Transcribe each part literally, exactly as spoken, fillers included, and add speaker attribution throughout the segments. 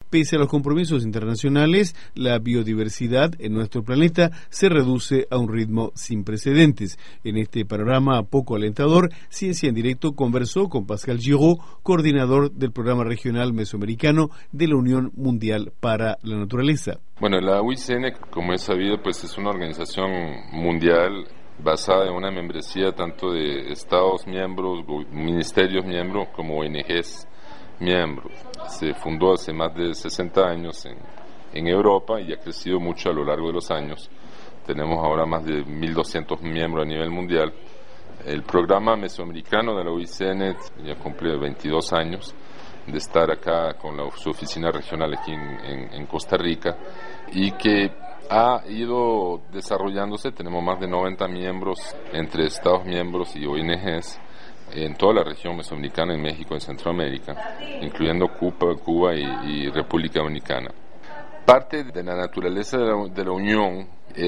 Speaker 1: Pese a los compromisos internacionales, la biodiversidad en nuestro planeta se reduce a un ritmo sin precedentes. En este panorama poco alentador, Ciencia en Directo conversó con Pascal Giraud, coordinador del Programa Regional Mesoamericano de la Unión Mundial para la Naturaleza.
Speaker 2: Bueno, la U I C N, como es sabido, pues es una organización mundial basada en una membresía tanto de Estados miembros, ministerios miembros, como O N Ges miembros. Se fundó hace más de sesenta años en, en Europa y ha crecido mucho a lo largo de los años. Tenemos ahora más de mil doscientos miembros a nivel mundial. El programa mesoamericano de la U I C N ya cumple veintidós años de estar acá con la, su oficina regional aquí en, en, en Costa Rica, y que ha ido desarrollándose. Tenemos más de noventa miembros entre Estados miembros y O N Ges en toda la región mesoamericana, en México, en Centroamérica, incluyendo Cuba, Cuba y, y República Dominicana. Parte de la naturaleza de la, de la Unión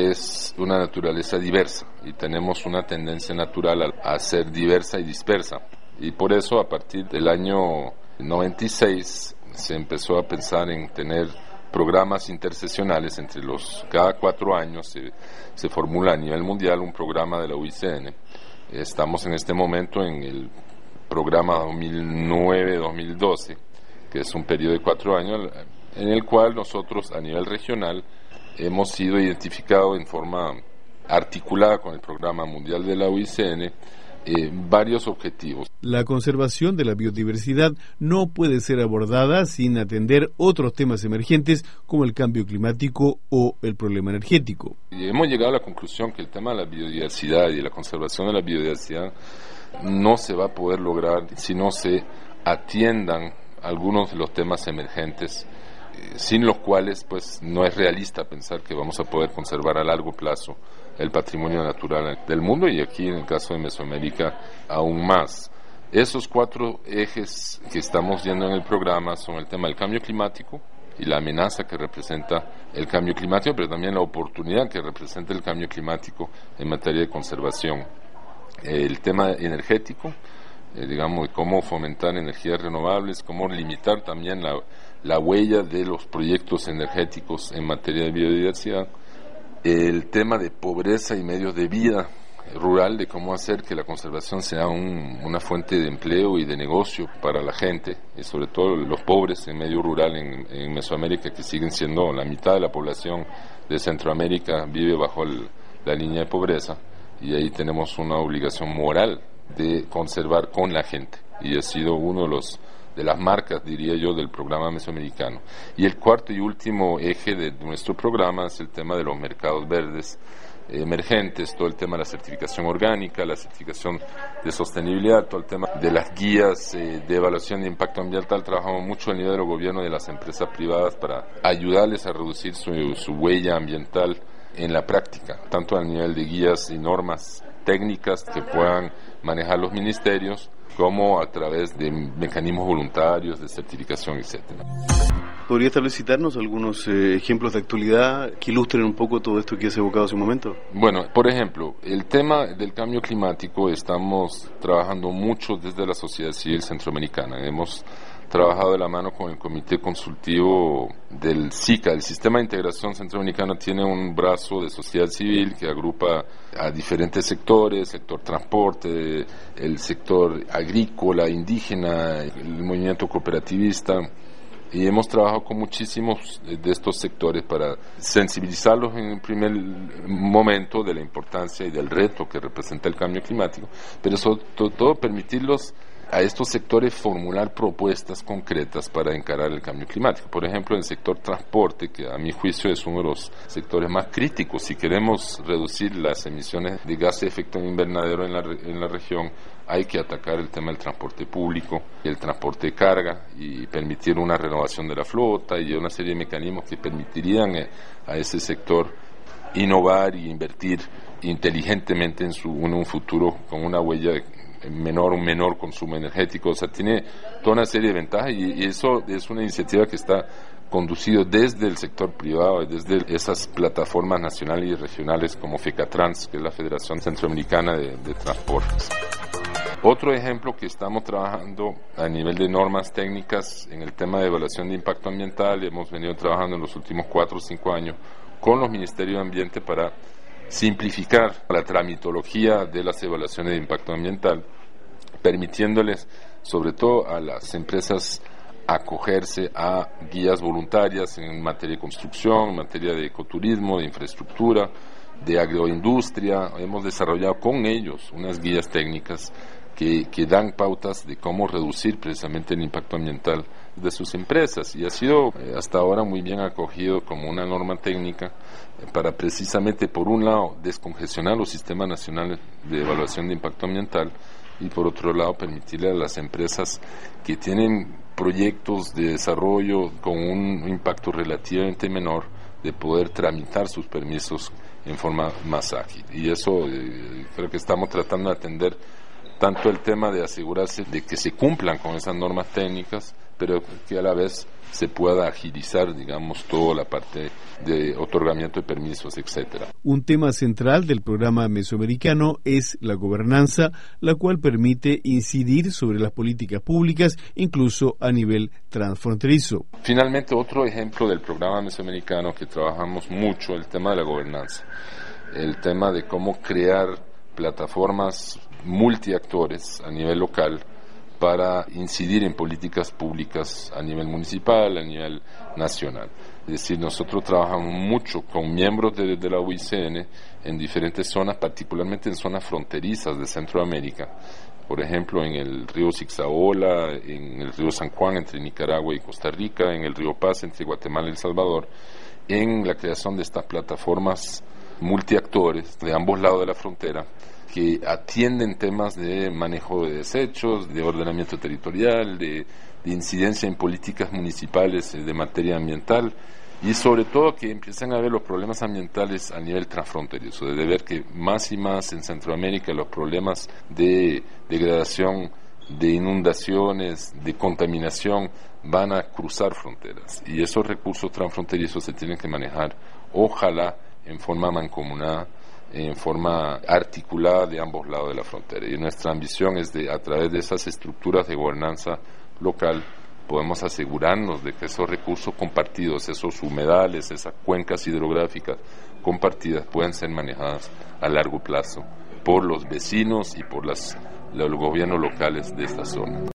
Speaker 2: es una naturaleza diversa, y tenemos una tendencia natural a, a ser diversa y dispersa, y por eso a partir del año noventa y seis se empezó a pensar en tener programas intersesionales entre los, cada cuatro años se, se formula a nivel mundial un programa de la U I C N. Estamos en este momento en el programa dos mil nueve dos mil doce, que es un periodo de cuatro años, en el cual nosotros a nivel regional hemos sido identificados en forma articulada con el programa mundial de la U I C N Eh, varios objetivos.
Speaker 1: La conservación de la biodiversidad no puede ser abordada sin atender otros temas emergentes como el cambio climático o el problema energético.
Speaker 2: Y hemos llegado a la conclusión que el tema de la biodiversidad y la conservación de la biodiversidad no se va a poder lograr si no se atiendan algunos de los temas emergentes, eh, sin los cuales pues no es realista pensar que vamos a poder conservar a largo plazo el patrimonio natural del mundo, y aquí en el caso de Mesoamérica aún más. Esos cuatro ejes que estamos viendo en el programa son el tema del cambio climático y la amenaza que representa el cambio climático, pero también la oportunidad que representa el cambio climático en materia de conservación. El tema energético, eh, digamos, de cómo fomentar energías renovables, cómo limitar también la, la huella de los proyectos energéticos en materia de biodiversidad. El tema de pobreza y medios de vida rural, de cómo hacer que la conservación sea un, una fuente de empleo y de negocio para la gente, y sobre todo los pobres en medio rural en, en Mesoamérica, que siguen siendo la mitad de la población de Centroamérica, vive bajo el, la línea de pobreza, y ahí tenemos una obligación moral de conservar con la gente, y ha sido uno de los de las marcas, diría yo, del programa mesoamericano. Y el cuarto y último eje de nuestro programa es el tema de los mercados verdes eh, emergentes, todo el tema de la certificación orgánica, la certificación de sostenibilidad, todo el tema de las guías eh, de evaluación de impacto ambiental. Trabajamos mucho a nivel del gobierno y de las empresas privadas para ayudarles a reducir su, su huella ambiental en la práctica, tanto a nivel de guías y normas técnicas que puedan manejar los ministerios, como a través de mecanismos voluntarios de certificación, etcétera.
Speaker 3: ¿Podría tal vez citarnos algunos eh, ejemplos de actualidad que ilustren un poco todo esto que has evocado hace un momento?
Speaker 2: Bueno, por ejemplo, el tema del cambio climático estamos trabajando mucho desde la sociedad civil centroamericana. Hemos trabajado de la mano con el Comité Consultivo del SICA. El Sistema de Integración Centroamericano tiene un brazo de sociedad civil que agrupa a diferentes sectores: sector transporte, el sector agrícola, indígena, el movimiento cooperativista, y hemos trabajado con muchísimos de estos sectores para sensibilizarlos en el primer momento de la importancia y del reto que representa el cambio climático, pero sobre todo permitirlos a estos sectores formular propuestas concretas para encarar el cambio climático. Por ejemplo, en el sector transporte, que a mi juicio es uno de los sectores más críticos. Si queremos reducir las emisiones de gases de efecto invernadero en la, en la región, hay que atacar el tema del transporte público, el transporte de carga, y permitir una renovación de la flota y una serie de mecanismos que permitirían a ese sector innovar y invertir inteligentemente en, su, en un futuro con una huella de menor, un menor consumo energético. O sea, tiene toda una serie de ventajas, y, y eso es una iniciativa que está conducido desde el sector privado y desde esas plataformas nacionales y regionales como FECATRANS, que es la Federación Centroamericana de, de Transportes. Otro ejemplo que estamos trabajando a nivel de normas técnicas en el tema de evaluación de impacto ambiental, hemos venido trabajando en los últimos cuatro o cinco años con los Ministerios de Ambiente para simplificar la tramitología de las evaluaciones de impacto ambiental, permitiéndoles sobre todo a las empresas acogerse a guías voluntarias en materia de construcción, en materia de ecoturismo, de infraestructura, de agroindustria. Hemos desarrollado con ellos unas guías técnicas que, que dan pautas de cómo reducir precisamente el impacto ambiental de sus empresas, y ha sido eh, hasta ahora muy bien acogido como una norma técnica eh, para precisamente, por un lado, descongestionar los sistemas nacionales de evaluación de impacto ambiental, y por otro lado permitirle a las empresas que tienen proyectos de desarrollo con un impacto relativamente menor de poder tramitar sus permisos en forma más ágil. Y eso eh, creo que estamos tratando de atender tanto el tema de asegurarse de que se cumplan con esas normas técnicas, pero que a la vez se pueda agilizar, digamos, toda la parte de otorgamiento de permisos, etcétera.
Speaker 1: Un tema central del programa mesoamericano es la gobernanza, la cual permite incidir sobre las políticas públicas, incluso a nivel transfronterizo.
Speaker 2: Finalmente, otro ejemplo del programa mesoamericano que trabajamos mucho, el tema de la gobernanza, el tema de cómo crear plataformas multiactores a nivel local para incidir en políticas públicas a nivel municipal, a nivel nacional. Es decir, nosotros trabajamos mucho con miembros de, de la U I C N en diferentes zonas, particularmente en zonas fronterizas de Centroamérica, por ejemplo en el río Zixaola, en el río San Juan entre Nicaragua y Costa Rica, en el río Paz entre Guatemala y El Salvador, en la creación de estas plataformas multiactores de ambos lados de la frontera, que atienden temas de manejo de desechos, de ordenamiento territorial, de, de incidencia en políticas municipales de materia ambiental, y sobre todo que empiezan a ver los problemas ambientales a nivel transfronterizo, de ver que más y más en Centroamérica los problemas de degradación, de inundaciones, de contaminación van a cruzar fronteras, y esos recursos transfronterizos se tienen que manejar, ojalá en forma mancomunada, en forma articulada de ambos lados de la frontera. Y nuestra ambición es de, a través de esas estructuras de gobernanza local, podemos asegurarnos de que esos recursos compartidos, esos humedales, esas cuencas hidrográficas compartidas pueden ser manejadas a largo plazo por los vecinos y por las, los gobiernos locales de esta zona.